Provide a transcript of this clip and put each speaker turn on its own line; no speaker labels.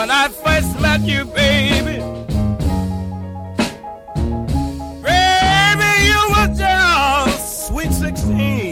when I first met you, baby. Baby, you were just sweet 16.